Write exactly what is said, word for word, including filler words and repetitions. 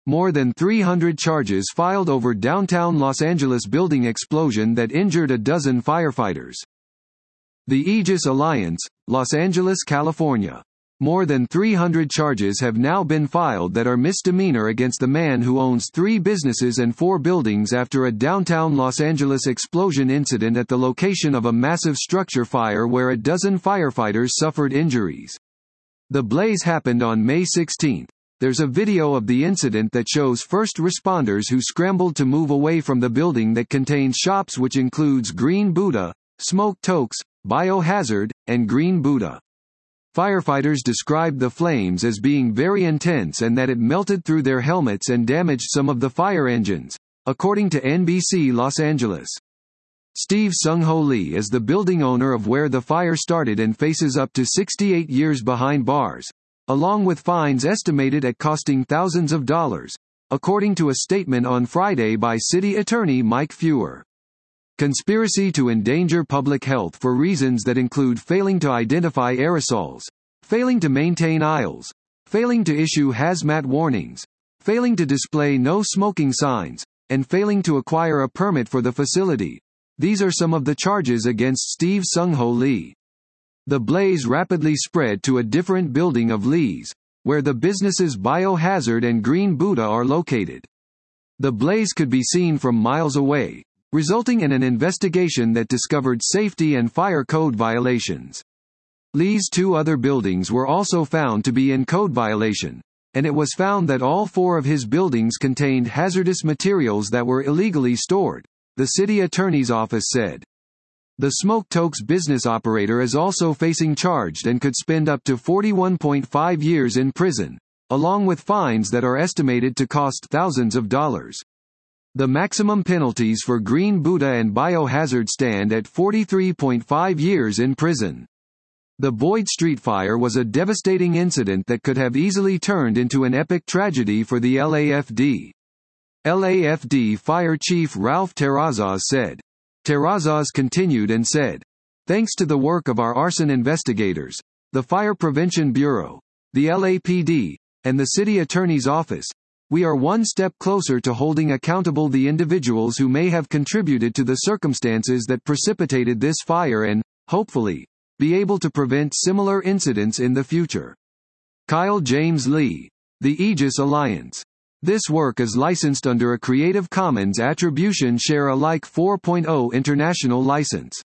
More than three hundred charges filed over downtown Los Angeles building explosion that injured a dozen firefighters. The Aegis Alliance, Los Angeles, California. More than three hundred charges have now been filed that are misdemeanor against the man who owns three businesses and four buildings after a downtown Los Angeles explosion incident at the location of a massive structure fire where a dozen firefighters suffered injuries. The blaze happened on May sixteenth. There's a video of the incident that shows first responders who scrambled to move away from the building that contains shops which includes Green Buddha, Smoke Tokes, Biohazard, and Green Buddha. Firefighters described the flames as being very intense and that it melted through their helmets and damaged some of the fire engines, according to N B C Los Angeles. Steve Sung-Ho Lee is the building owner of where the fire started and faces up to sixty-eight years behind bars, along with fines estimated at costing thousands of dollars, according to a statement on Friday by City Attorney Mike Feuer. Conspiracy to endanger public health for reasons that include failing to identify aerosols, failing to maintain aisles, failing to issue hazmat warnings, failing to display no smoking signs, and failing to acquire a permit for the facility. These are some of the charges against Steve Sung-Ho Lee. The blaze rapidly spread to a different building of Lee's, where the businesses Biohazard and Green Buddha are located. The blaze could be seen from miles away, resulting in an investigation that discovered safety and fire code violations. Lee's two other buildings were also found to be in code violation, and it was found that all four of his buildings contained hazardous materials that were illegally stored, the city attorney's office said. The Smoke Tokes business operator is also facing charged and could spend up to forty-one point five years in prison, along with fines that are estimated to cost thousands of dollars. The maximum penalties for Green Buddha and Biohazard stand at forty-three point five years in prison. The Boyd Street fire was a devastating incident that could have easily turned into an epic tragedy for the L A F D. L A F D Fire Chief Ralph Terrazas said. Terrazas continued and said, "Thanks to the work of our arson investigators, the Fire Prevention Bureau, the L A P D, and the City Attorney's Office, we are one step closer to holding accountable the individuals who may have contributed to the circumstances that precipitated this fire and, hopefully, be able to prevent similar incidents in the future." Kyle James Lee, The Aegis Alliance. This work is licensed under a Creative Commons Attribution Share Alike four point oh international license.